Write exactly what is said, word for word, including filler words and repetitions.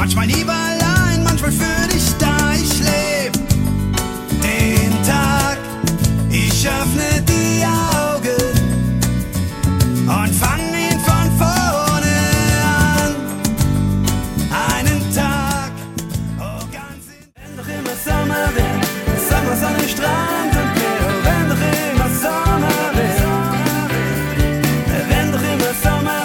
Manchmal lieber allein, manchmal für dich da. Ich leb den Tag, ich öffne die Augen und fang ihn von vorne an. Einen Tag, oh ganz in. Wenn doch immer Sommer wird, Sommer, Sonne, Strand und Meer. Wenn doch immer Sommer wird, wenn doch immer Sommer